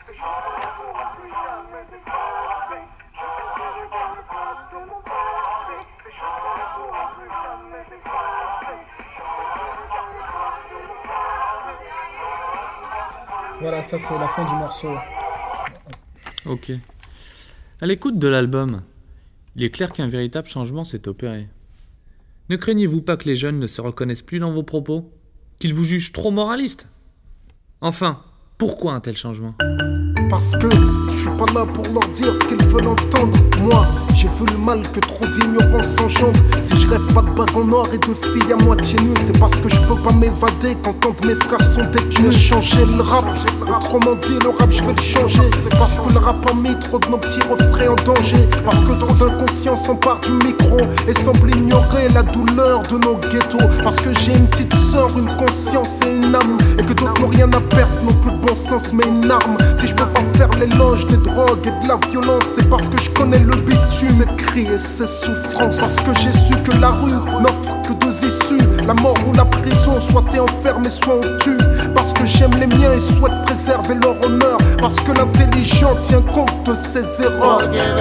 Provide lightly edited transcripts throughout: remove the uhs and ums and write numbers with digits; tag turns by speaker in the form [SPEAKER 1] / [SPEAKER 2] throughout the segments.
[SPEAKER 1] C'est juste qu'on n'aura plus jamais effacé. Je resterai dans le traces de mon passé. C'est juste qu'on n'aura plus jamais effacé. Je resterai dans le traces de mon passé.
[SPEAKER 2] Voilà, ça c'est la fin du morceau.
[SPEAKER 3] Ok. À l'écoute de l'album, il est clair qu'un véritable changement s'est opéré. Ne craignez-vous pas que les jeunes ne se reconnaissent plus dans vos propos ? Qu'ils vous jugent trop moraliste ? Enfin, pourquoi un tel changement ?
[SPEAKER 4] Parce que je suis pas là pour leur dire ce qu'ils veulent entendre. Moi, j'ai vu le mal que trop d'ignorance engendre. Si je rêve pas de bague en or et de filles à moitié nues, c'est parce que je peux pas m'évader quand tant de mes frères sont détenus. J'ai changé le rap, autrement dit le rap je vais le changer. Parce que le rap a mis trop de nos petits refrains en danger. Parce que trop d'inconscients s'emparent du micro et semblent ignorer la douleur de nos ghettos. Parce que j'ai une petite sœur, une conscience et une âme, et que d'autres n'ont rien à perdre, n'ont plus de bon sens mais une arme. Si je peux pas faire l'éloge des drogues et de la violence, c'est parce que je connais le bitume, ses cris et ses souffrances. Parce que j'ai su que la rue n'offre que deux issues, la mort ou la prison. Soit t'es enfermé, soit on tue. Parce que j'aime les miens et souhaite préserver leur honneur. Parce que l'intelligent tient compte de ses erreurs.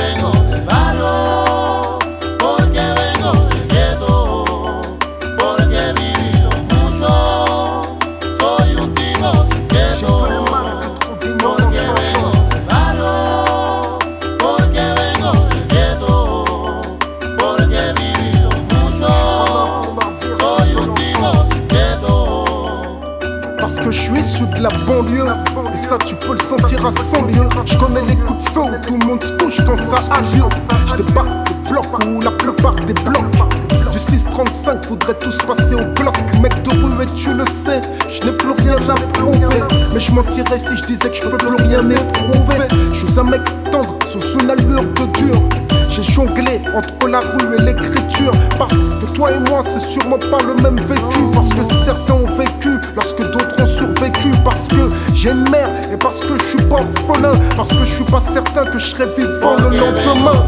[SPEAKER 4] Parce que je suis issu de la banlieue, et ça tu peux le sentir à 100 lieues. Je connais les coups de feu où tout le monde se couche quand ça a lieu. Je débarque des blocs où la plupart des blocs du 635 voudraient tous passer au bloc. Mec de rue et tu le sais, je n'ai plus rien à prouver. Mais je mentirais si je disais que je peux plus rien éprouver. Je suis un mec tendre sous une allure de dur. J'ai jonglé entre la rue et l'écriture. Parce que toi et moi c'est sûrement pas le même vécu. Parce que certains ont vécu lorsque d'autres ont survécu. Parce que j'ai une mère et parce que je suis pas orphelin. Parce que je suis pas certain que je serai vivant le lendemain.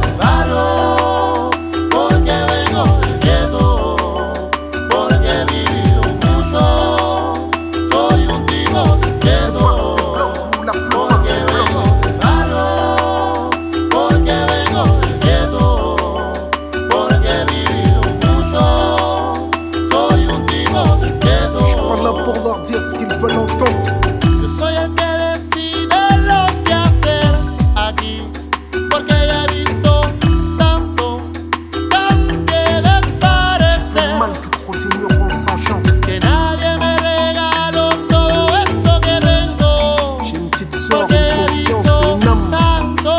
[SPEAKER 4] Dire ce qu'ils veulent entendre.
[SPEAKER 5] Yo soy el que decide lo que hacer aquí, porque ya he visto tanto que de parecer.
[SPEAKER 4] Mal que trop d'ignorance engendre.
[SPEAKER 5] Es que nadie me regaló todo esto que tengo.
[SPEAKER 4] J'ai une petite soeur, une conscience et une âme.
[SPEAKER 5] Tanto.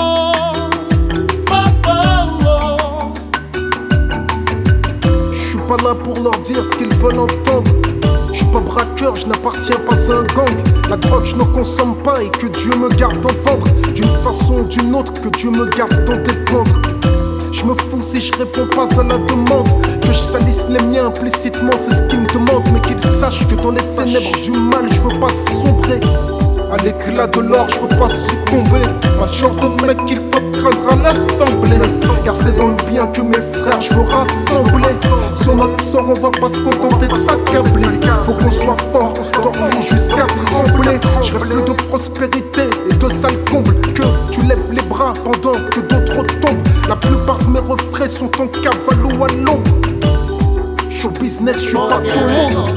[SPEAKER 4] Je suis pas là pour leur dire ce qu'ils veulent entendre. Je suis pas braqueur, je n'appartiens pas à un gang. La drogue je ne consomme pas et que Dieu me garde d'en vendre. D'une façon ou d'une autre, que Dieu me garde d'en dépendre. Je me fous si je réponds pas à la demande. Que je salisse les miens implicitement, c'est ce qu'ils me demandent. Mais qu'ils sachent que dans les ténèbres du mal, je veux pas sombrer. À l'éclat de l'or, je veux pas succomber. Pas le genre de mec qu'ils peuvent craindre à l'assemblée. Car c'est dans le bien que mes frères je veux rassembler. Sur notre sort, on va pas se contenter de s'accabler. Faut qu'on soit fort, dormir jusqu'à trembler. Je rêve plus de prospérité et de sales combles. Que tu lèves les bras pendant que d'autres tombent. La plupart de mes refrains sont en cavale ou à l'ombre. Show business, je suis pas tout le monde.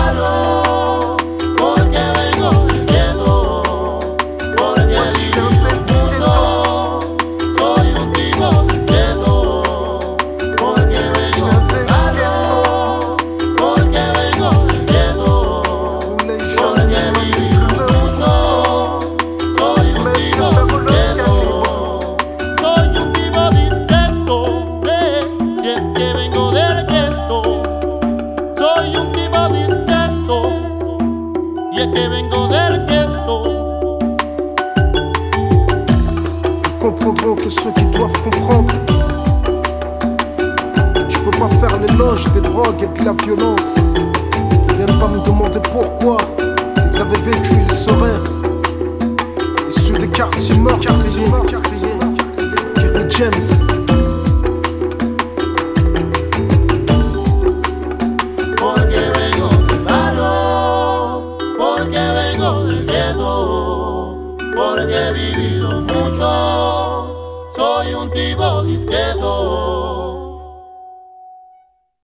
[SPEAKER 4] Comprendront que ceux qui doivent comprendre. Je peux pas faire l'éloge des drogues et de la violence. Ils viennent pas me demander pourquoi. S'ils avaient vécu, ils sauraient. Issus des quartiers meurtriers, Kerry James.
[SPEAKER 5] Porque vengo del ghetto, porque porque he vivido mucho.